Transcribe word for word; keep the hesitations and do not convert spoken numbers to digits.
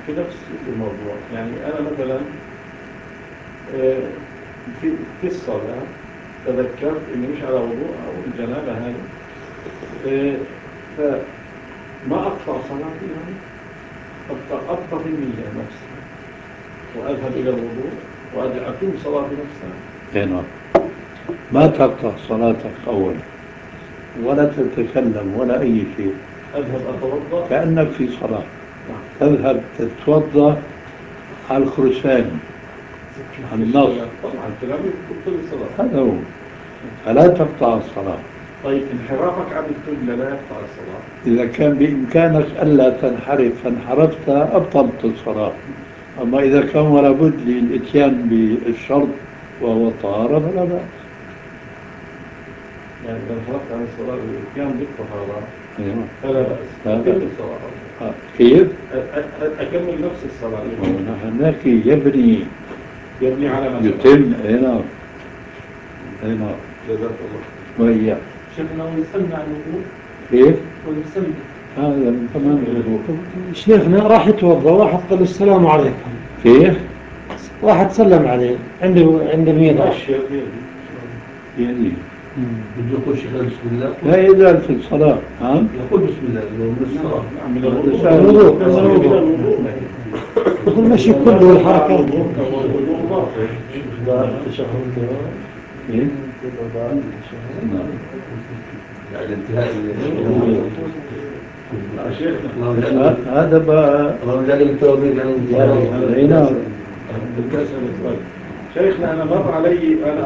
في نفس الموضوع. يعني أنا مثلا آه، في في الصلاة تذكرت إني مش على وضوء أو الجنابة هذه، آه، فما أقطع صلاتي يعني، أقطع أقطع النية نفسها وأذهب إلى الوضوء وأرجع أتم صلاتي نفسها. هنا ما تقطع صلاتك أولا ولا تتكلم ولا أي شيء، أذهب أتوضأ كأنك في صلاة، تذهب تتوضأ على الخرساني على النص، طبعا كلامي كل الصلاة. هذا هو، فلا تقطع الصلاة. طيب انحرافك عن القبلة لا يقطع الصلاة؟ إذا كان بإمكانك ألا تنحرف فانحرفت أبطلت الصلاة، أما إذا كان ولا بد للإتيان بالشرط وهو الطهارة فلا بأس. يعني إذا انحرفت عن الصلاة بالإتيان بالطهارة أيوة. فلا بأس، أكمل الصلاة. آه. كيف؟ أ- أ- أكمل نفس الصلاة. ونحن نحكي يبني يبني على ما سبق. يتم. هنا هنا جزاك الله. وإياك. شيخنا ويسمى عن الوضوء. كيف؟ ويسمى هذا من تمام الوضوء. شيخنا راح يتوضا واحد قال السلام عليكم، كيف؟ واحد سلم عليه عند عند الميضة. يعني بده يقول شيخنا بسم الله. لا يزال في الصلاة. ها؟ يقول بسم الله من الصلاة. من الوضوء. الوضوء. من الوضوء. يقول مشي كله والحركات. الوضوء باطل. بعد التشهد. إيه؟ نعم. يعني انتهاء شيخنا هذا بقى اللهم اجعلني من التوابين. هنا شيخنا أنا مر علي أنا